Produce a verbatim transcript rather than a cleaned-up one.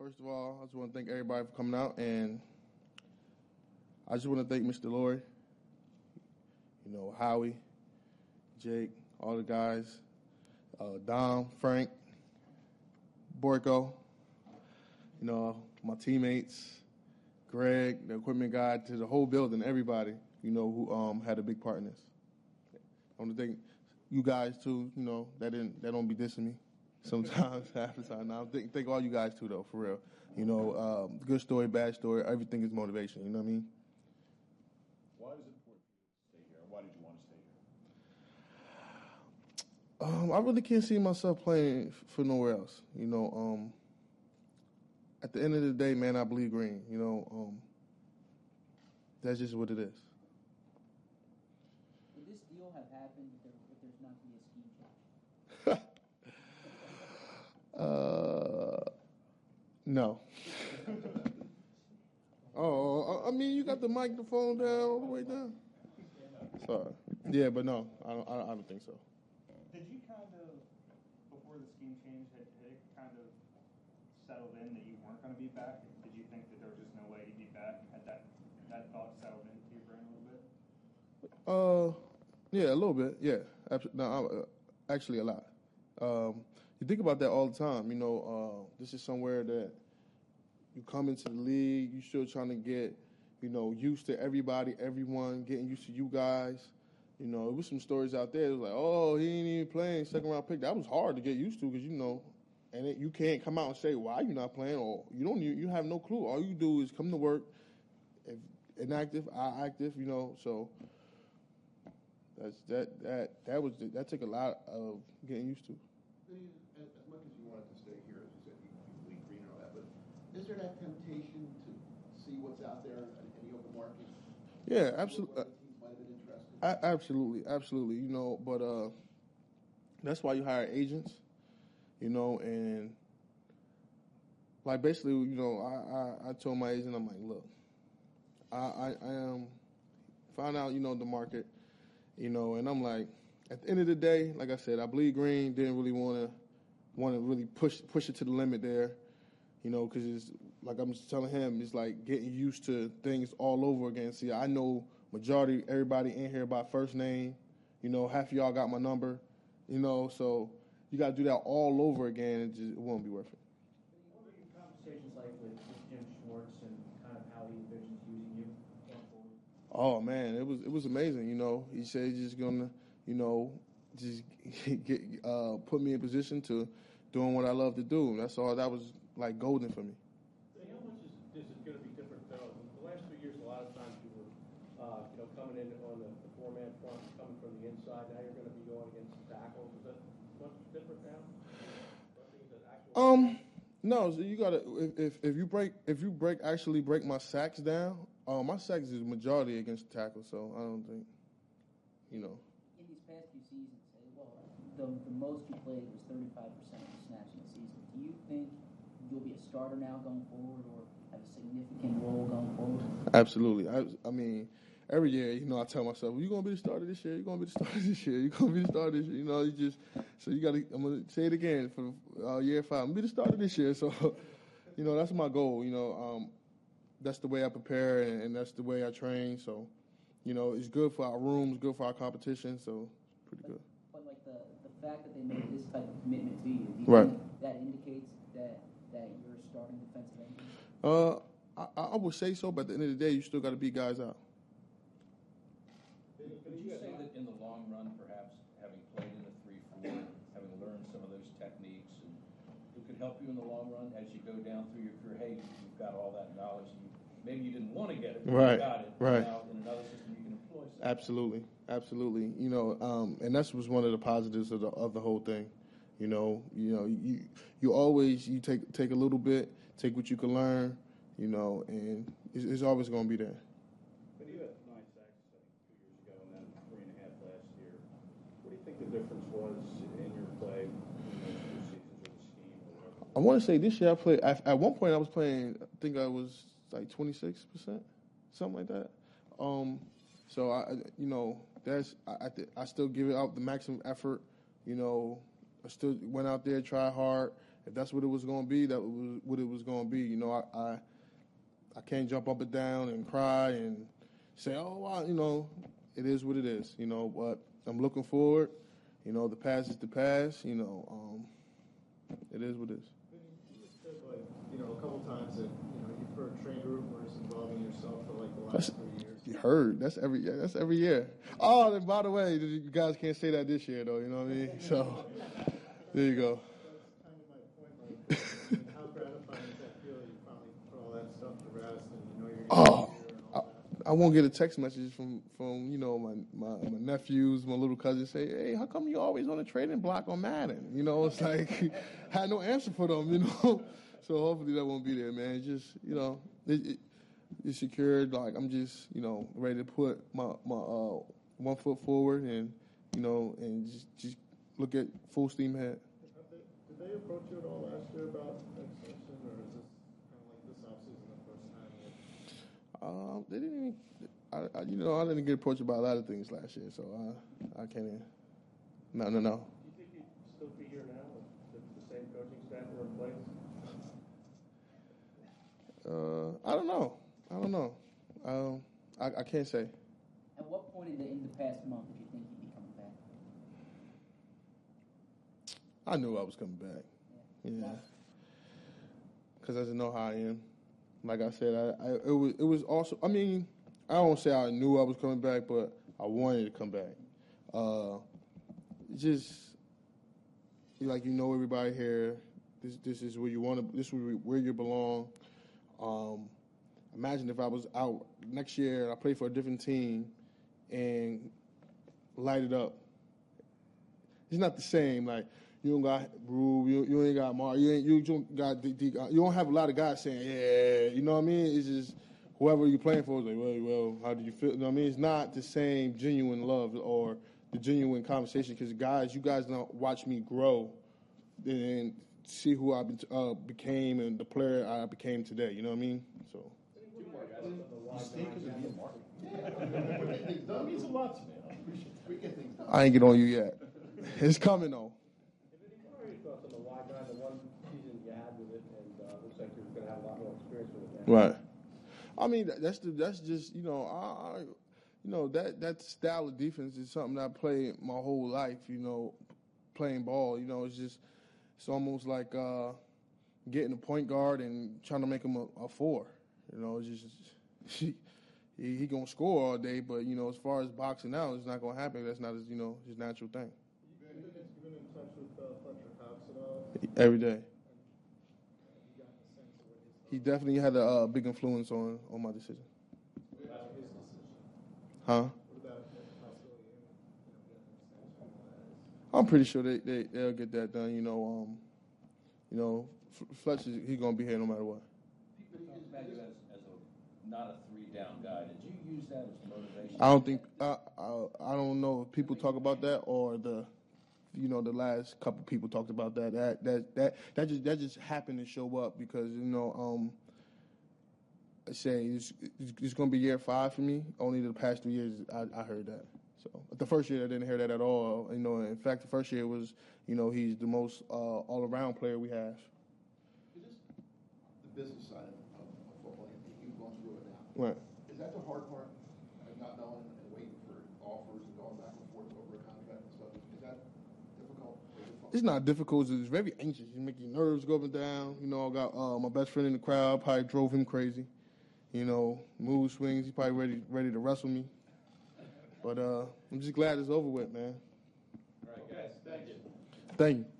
first of all, I just want to thank everybody for coming out, and I just want to thank Mister Lloyd, you know, Howie, Jake, all the guys, uh, Dom, Frank, Borko, you know, my teammates, Greg, the equipment guy, to the whole building, everybody, you know, who um, had a big part in this. I want to thank you guys too, you know, that didn't that don't be dissing me sometimes half the time. Now, thank, thank all you guys too, though, for real. You know, um, good story, bad story, everything is motivation. You know what I mean? Why is it important for you to stay here? Why did you want to stay here? Um, I really can't see myself playing for nowhere else. You know, um, at the end of the day, man, I bleed green. You know, um, that's just what it is. Would this deal have happened if, there, if there's not to be a scheme change? uh, no. oh, I mean, you got the microphone down all the way down. Sorry. Yeah, but no, I don't. I don't think so. Did you kind of, before the scheme change, had, had it kind of settled in that you weren't going to be back? Did you think that there was just no way you'd be back? Had that that thought settled into your brain a little bit? Uh, yeah, a little bit. Yeah, Absol- no, uh, actually a lot. Um, you think about that all the time. You know, uh, this is somewhere that you come into the league. You're still trying to get, you know, used to everybody, everyone, getting used to you guys. You know, it was some stories out there. It was like, oh, he ain't even playing, second round pick. That was hard to get used to because, you know, and it, you can't come out and say why you're not playing, or you don't. You, you have no clue. All you do is come to work, if inactive, I active. You know, so that's that that that was that took a lot of getting used to. As much as you wanted to stay here, as you said, you, you bleed green and all that, but is there that temptation to see what's out there in the open market? Yeah, absolutely. Uh, Absolutely, absolutely. You know, but uh, that's why you hire agents. You know, and like basically, you know, I, I, I told my agent, I'm like, look, I, I, I am find out, you know, the market, you know, and I'm like, at the end of the day, like I said, I bleed green. Didn't really want to want to really push push it to the limit there, you know, because it's like I'm just telling him, it's like getting used to things all over again. See, I know majority everybody in here by first name, you know, half of y'all got my number, you know, so you got to do that all over again. It just it won't be worth it. What were your conversations like with, with Jim Schwartz and kind of how he envisions using you going forward? Oh man, it was it was amazing. You know, he said he's just gonna, you know, just get uh, put me in position to doing what I love to do. That's all. That was like golden for me. Hey, how much is, is it going to be different though? The last few years, a lot of times you were, uh, you know, coming in on the, the four-man front, coming from the inside. Now you're going to be going against tackles. Is that much different now? Um, no. So you gotta if, if if you break if you break actually break my sacks down. Um, my sacks is majority against the tackle, so I don't think, you know. In these past few seasons, well, the, the most you played was thirty-five percent of the snaps in the season. Do you think you'll be a starter now going forward, or have a significant role going forward? Absolutely. I, I mean, every year, you know, I tell myself, well, you're going to be the starter this year. You're going to be the starter this year. You're going to be the starter this year. You know, you just, so you got to, I'm going to say it again for uh, year five. I'm going to be the starter this year. So, you know, that's my goal. You know, um, that's the way I prepare, and, and that's the way I train. So, you know, it's good for our rooms, good for our competition. So, it's pretty good. But, like, the, the fact that they made this type of commitment to you, do you Right. think that indicates that, that you're a starting defensive end? Uh, I, I would say so, but at the end of the day, you still got to beat guys out. Would you say that in the long run, perhaps having played in a three four, having learned some of those techniques, and it could help you in the long run as you go down through your career? Hey, you've got all that knowledge. And you, maybe you didn't want to get it, but Right, you got it. right. Now in another system, you can employ something. Absolutely, absolutely. You know, um, and that's was one of the positives of the of the whole thing. You know, you know, you you always you take take a little bit, take what you can learn. You know, and it's, it's always going to be there. But you had nine sacks, I think, two years ago, and then three and a half last year. What do you think the difference was in your play in those two seasons, or the scheme, or whatever? I want to say this year I played. At, at one point, I was playing. I think I was like twenty-six percent, something like that. Um, so I, you know, that's I I, I still give it out the maximum effort. You know, I still went out there, tried hard, if that's what it was going to be, that was what it was going to be. You know, I, I I can't jump up and down and cry and say, oh, well, you know, it is what it is. You know, but I'm looking forward. You know, the past is the past. You know, um, it is what it is. You said, like, you know, a couple times that, you know, you've heard train rumors involving yourself for like the last That's, three years. You heard. That's every yeah, that's every year. Oh, and by the way, you guys can't say that this year, though. You know what I mean? So, there you go. That's kind of my point. Like, I mean, how gratifying does that feel? You finally put all that stuff to rest, and you know you're going to Oh, be here and I, all that. I won't get a text message from, from you know, my, my, my nephews, my little cousins say, hey, how come you always on the trading block on Madden? You know, it's like, I had no answer for them, you know. So hopefully that won't be there, man. It's just, you know, it, it, it's secured. Like, I'm just, you know, ready to put my, my uh, one foot forward and, you know, and just, just look at full steam ahead. Have they, did they approach you at all last year about extension, or is this kind of like this offseason the first time? That... Um, they didn't even, I, I, you know, I didn't get approached about a lot of things last year, so I, I can't even, no, no, no. Do you think you'd still be here now if the same coaching staff were in place? Uh, I don't know. I don't know. Um, I, I can't say. At what point in the in the past month did you think he'd be coming back? I knew I was coming back. Yeah. Because I didn't know how I am. Like I said, I, I it was it was also. I mean, I don't say I knew I was coming back, but I wanted to come back. Uh, just like you know, everybody here. This this is where you want to. This is where, where you belong. Um, imagine if I was out next year and I played for a different team and light it up. It's not the same. Like you don't got Rube, you, you ain't got Mar, you ain't you don't got D, D, you don't have a lot of guys saying yeah. You know what I mean? It's just whoever you're playing for is like, well, well, how did you feel? You know what I mean? It's not the same genuine love or the genuine conversation because guys, you guys don't watch me grow and see who I uh, became and the player I became today. You know what I mean? So. That means a lot to me. I appreciate it. We get things done. I ain't get on you yet. It's coming though. What are your thoughts on the wide nine, the one season you had with it, and uh, looks like you're going to have a lot more experience with it now? Right. I mean, that's the, that's just you know I, I you know that that style of defense is something I played my whole life. You know, playing ball. You know, it's just it's almost like uh, getting a point guard and trying to make him a, a four. You know, it's just he, he he gonna score all day, but you know, as far as boxing out, it's not gonna happen. That's not his you know his natural thing. You've been, you've been in touch with uh, Fletcher Cox at all? Every day. You got the sense of what his He definitely had a uh, big influence on, on my decision. What about his decision? Huh? What about the possibility of him, you know, getting an extension and all that? I'm pretty sure they, they, they'll get that done. You know, um, you know, Fletcher, he's going to be here no matter what. People talk about you as, as a, not a three-down guy. Did you use that as motivation? I don't think, I, I, I don't know if people talk about that or the, you know, the last couple people talked about that. That that that that just that just happened to show up because you know, um, I say it's, it's, it's going to be year five for me. Only the past three years I, I heard that. So the first year I didn't hear that at all. You know, in fact, the first year was, you know, he's the most uh, all-around player we have. Is this the business side of, of football? You've gone through it now. Right. Is that the hard part? Like not knowing and waiting for offers and going back and forth over a contract and stuff. Is that difficult? It's not difficult. It's very anxious. You make your nerves go up and down. You know, I got uh, my best friend in the crowd. Probably drove him crazy. You know, mood swings. He's probably ready ready to wrestle me. But uh, I'm just glad it's over with, man. All right, guys, thank you. Thank you.